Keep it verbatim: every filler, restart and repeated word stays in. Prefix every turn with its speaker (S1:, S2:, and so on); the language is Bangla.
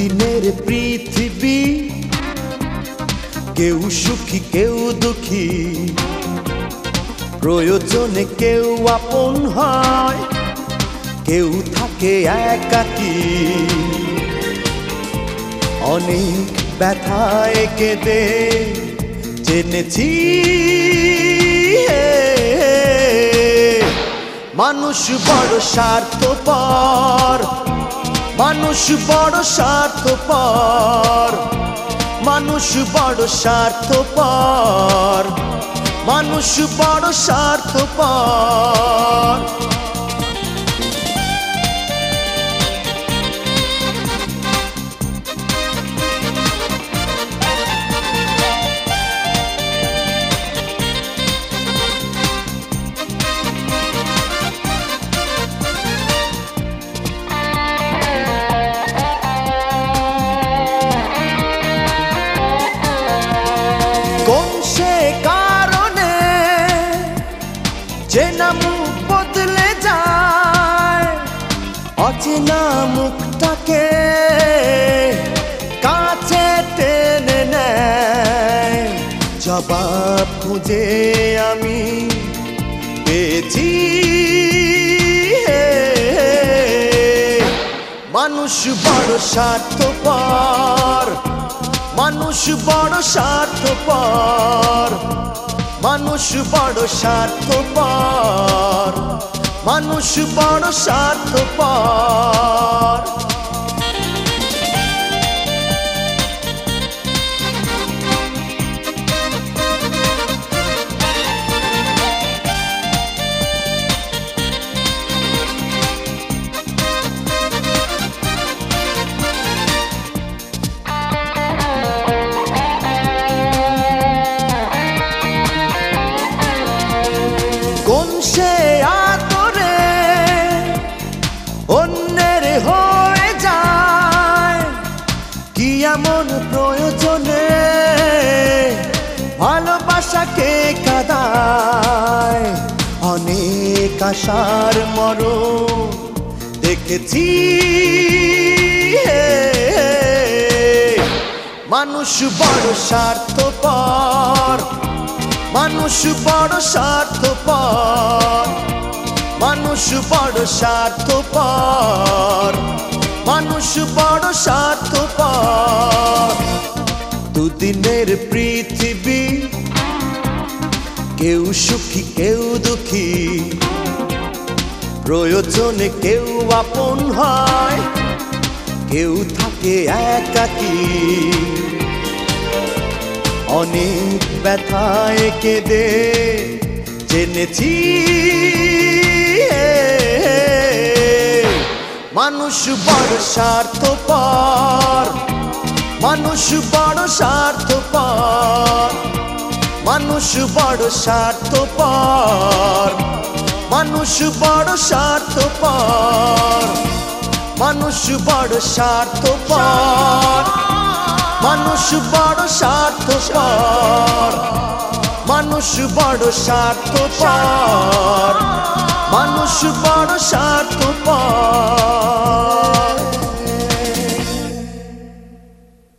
S1: দুদিনের পৃথিবী, কেউ সুখী কেউ দুঃখী, প্রয়োজনে কেউ আপন হয়, কেউ থাকে একাকী। অনেক ব্যথায় কেঁদে জেনেছি মানুষ বড় স্বার্থপর, মানুষ বড় স্বার্থপর, মানুষ বড় স্বার্থপর, মানুষ বড় স্বার্থপর। কোন সে কারণে চেনা মুখ বদলে যায়, অচেনা মুখটাকে কাছে টেনে নেয়। জবাব খুঁজে আমি পেয়েছি মানুষ বড় স্বার্থপর, মানুষ বড় স্বার্থপর, মানুষ বড় স্বার্থপর, মানুষ বড় স্বার্থপর। কোন সে আদরে অন্যের হয়ে যায়, কি এমন প্রয়োজনে ভালোবাসাকে কাঁদায়। অনেক আশার মরণ দেখেছি মানুষ বড় স্বার্থপর, মানুষ বড় স্বার্থপর, মানুষ বড় স্বার্থপর, মানুষ বড় স্বার্থপর। দুদিনের পৃথিবী, কেউ সুখী কেউ দুঃখী, প্রয়োজনে কেউ আপন হয়, কেউ থাকে একাকী। অনেক ব্যথায় কেঁদে জেনেছি মানুষ বড় স্বার্থপর, মানুষ বড় স্বার্থপর, মানুষ বড় স্বার্থপর, মানুষ বড় স্বার্থপর, মানুষ বড় স্বার্থপর, মানুষ বড় স্বার্থপর, মানুষ বড় স্বার্থপর, মানুষ বড় স্বার্থ